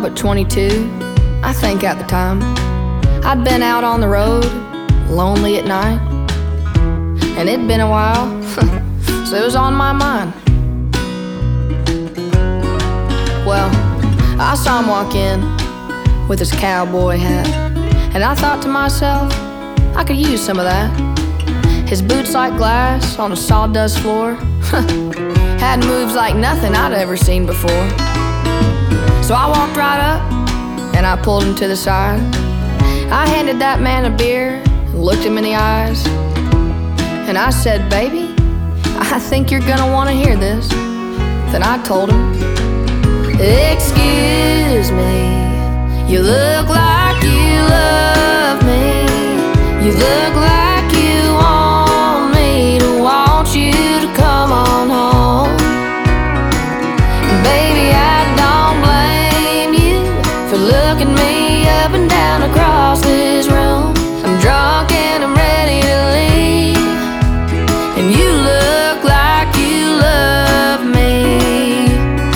but 22, I think at the time. I'd been out on the road, lonely at night, and it'd been a while, so it was on my mind. Well, I saw him walk in with his cowboy hat, and I thought to myself, I could use some of that. His boots like glass on a sawdust floor had moves like nothing I'd ever seen before. So I walked right up and I pulled him to the side. I handed that man a beer and looked him in the eyes, and I said, baby, I think you're gonna want to hear this. Then I told him, excuse me, you look like you love me. You look like you want me to want you to come on home. And baby, I don't blame you for looking me up and down across this room. I'm drunk and I'm ready to leave, and you look like you love me.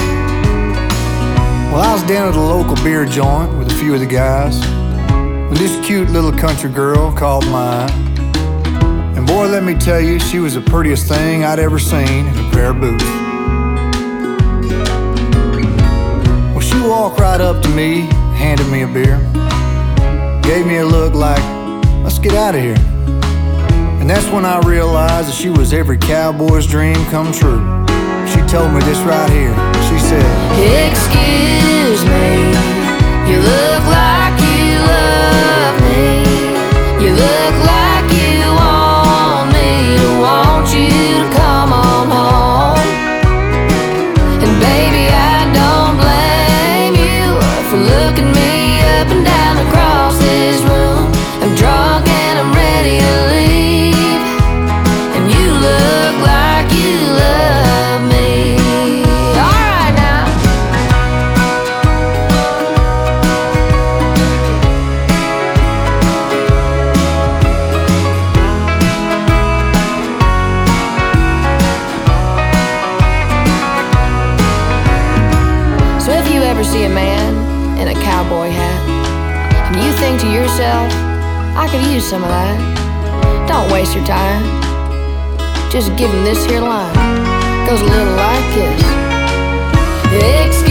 Well, I was down at a local beer joint with a few of the guys when this cute little country girl called mine. And boy, let me tell you, she was the prettiest thing I'd ever seen in a pair of boots. Well, she walked right up to me, handed me a beer, gave me a look like, let's get out of here. And that's when I realized that she was every cowboy's dream come true. She told me this right here. She said, excuse me, you look like you love me. You look like you want me to want you to come on home. And baby, I don't blame you for looking me up and down across this room. I'm drunk and I'm ready to leave, and you look like you love me. Alright now. So if you ever see a man in a cowboy hat and you think to yourself, I could use some of that, don't waste your time. Just give him this here line. Goes a little like this.